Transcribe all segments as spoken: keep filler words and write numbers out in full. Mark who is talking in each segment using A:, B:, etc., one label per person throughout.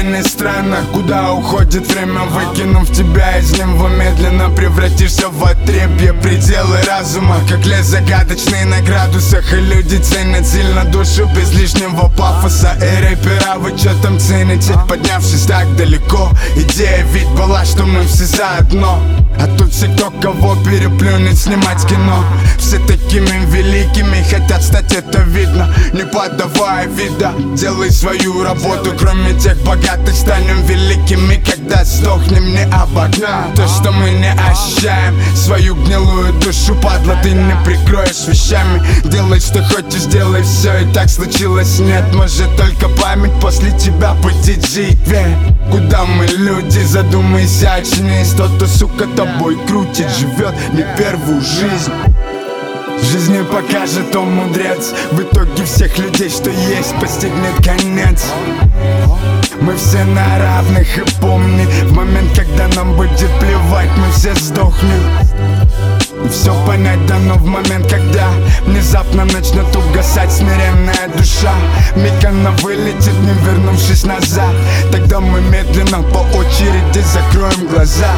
A: тайны странно, куда уходит время, выкинув тебя из него, медленно превратишься в отребье. Пределы разума, как лес загадочный на градусах, и люди ценят сильно душу без лишнего пафоса. И рэпера, вы чё там цените, поднявшись так далеко? Идея ведь была, что мы все заодно. А тут все, кто кого переплюнет, снимать кино. Все такими великими хотят стать, это видно. Не подавая вида, делай свою работу. Кроме тех богатых, станем великими, когда сдохнем не обогнать то, что мы не ощущаем. Свою гнилую душу, падла, ты не прикроешь вещами. Делай, что хочешь, делай все, и так случилось, нет. Может только память после тебя будет жить. Верь, куда мы, люди, задумайся, очнись. Тот, кто, сука, тобой крутит, живет не первую жизнь. Жизни покажет он мудрец, в итоге всех людей, что есть, постигнет конец. Мы все на равных, и помни, в момент, когда нам будет плевать, мы все сдохнем. И все понять дано в момент, когда внезапно начнет угасать смиренная душа. Миг она вылетит, не вернувшись назад. Тогда мы медленно по очереди закроем глаза.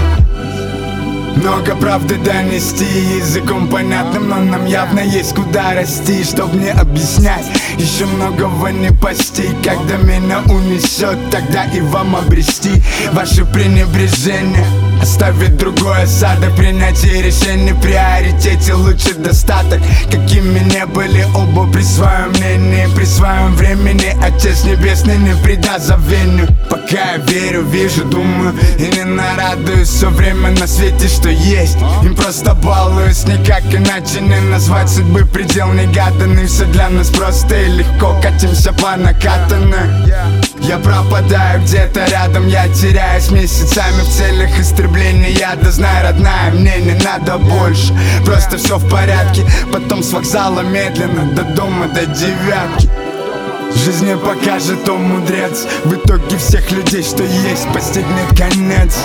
A: Много правды донести языком понятным, но нам явно есть куда расти, чтоб не объяснять. Еще многого не постиг, когда меня унесет, тогда и вам обрести ваше пренебрежение. Оставить другой осадок, принятие решений, в приоритете лучше достаток. Какими не были оба при своем мнении, при своем времени, Отец Небесный не предаст забвению. Пока я верю, вижу, думаю и не нарадуюсь все время на свете, что есть. Им просто балуюсь, никак иначе не назвать судьбы предел негаданный. Все для нас просто и легко, катимся по накатанной. Я пропадаю где-то рядом, я теряюсь месяцами в целях истребления. Да знай, родная, мне не надо больше, просто все в порядке. Потом с вокзала медленно до дома, до девятки. Жизнь покажет он мудрец, в итоге всех людей, что есть, постигнет конец.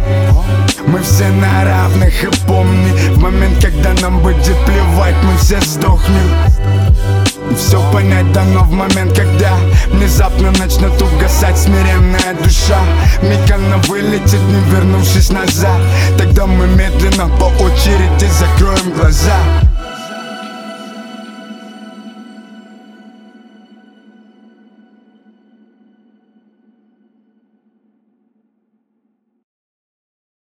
A: Мы все на равных, и помни, в момент, когда нам будет плевать, мы все сдохнем. И все понять дано в момент, когда внезапно начнет угасать смиренная душа. Миг она вылетит, не вернувшись назад. Тогда мы медленно по очереди закроем глаза.